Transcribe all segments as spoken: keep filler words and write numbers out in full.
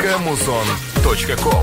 точка музон точка ком.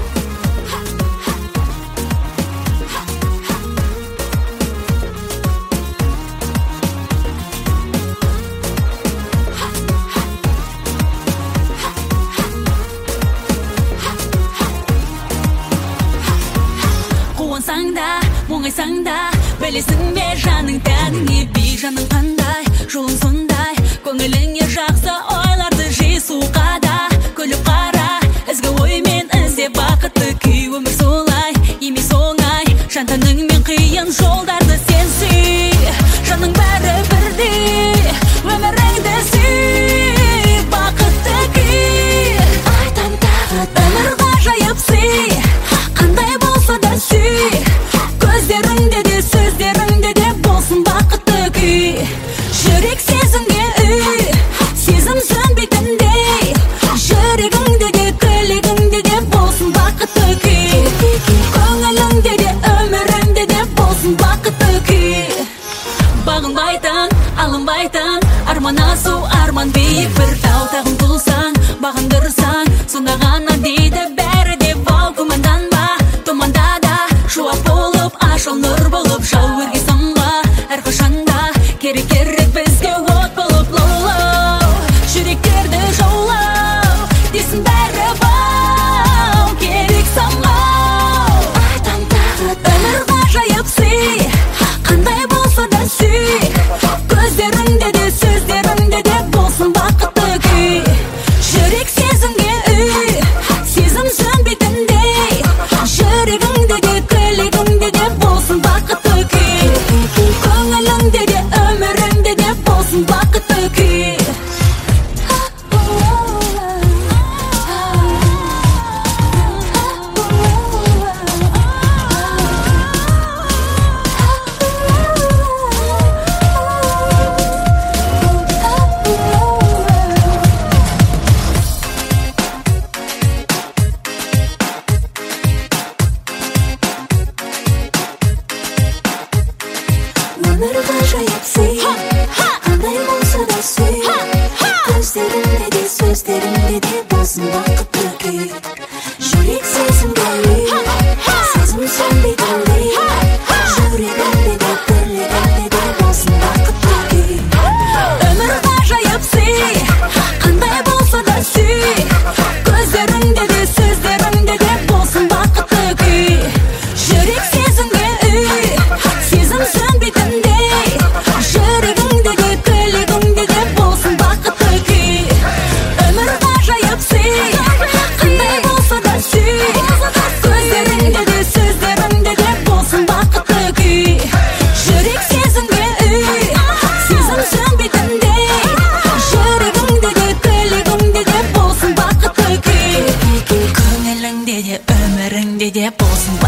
Қуансаңда, мұңайсаңда, білесің бе жаның тәніңе бей жаның қандай, жолың сондай, көңіліңе жақсы ойларды жей суқада, күліп қара, ізгі оймен іздеп бақытты күй, өмір солай, емес оңай, жан тәніңмен қиын жолдарды сен сүй, жаның бәрі бірдей, өміріңді сүй, бақытты күй, айтам тағы өмір ғажайып сый, қандай болса да сүй, көздеріңде де сөздеріңде де болсын бақытты күй, жүрек сезімге үй, сезім сөнбейтіндей, жүрегіңде де тілегіңде де болсын бақытты күй, көңіліңде де өміріңде де болсын бақытты күй. Бағынбайтын, алынбайтын, арман асу, арман биік бір тау, тағын тұлсаң, бағындырсаң, сонда ғана дейді бәрі де бау, күмәнданба, тұманда да шуақ болып, ашыл нұр болып, жау өрге самға, әрқашанда керек керек бізге от болып лаулау, жүректерді жаулау, десін бәрі бау, керек самғау, айтам тағы өмір ғажайып сый, қандай болса да сүй, көздеріңде де сөздеріңде де болсын бақытты күй, жүрек сезімге үй, сезім сөнбейтіндей, жүрегіңде де тілегіңде де болсын бақытты күй, көңіліңде де өміріңде де болсын бақытты күй. Өмір ғажайып сый, қандай болса да сүй, көздеріңде де сөздеріңде де болсын бақытты күй, жүрек сезімге үй, сезім сөнбейтіндей, жүрегіңде де тілегіңде де болсын бақытты күй. Өмір ғажайып сый, қандай болса да сүй, көздеріңде де сөздеріңде де болсын бақытты күй, жүрек сезімге үй, сезім сөнбейтіндей, жүрегіңде де тілегіңде де болсын бақытты күй. Өмір ғажайып сый, қандай болса да сүй, көздеріңде де сөздеріңде де болсын бақытты күй, жүрек сезімге үй, сезім сөнбейтіндей, жүрегіңде де тілегіңде де болсын бақытты күй, көңіліңде де өміріңде де болсын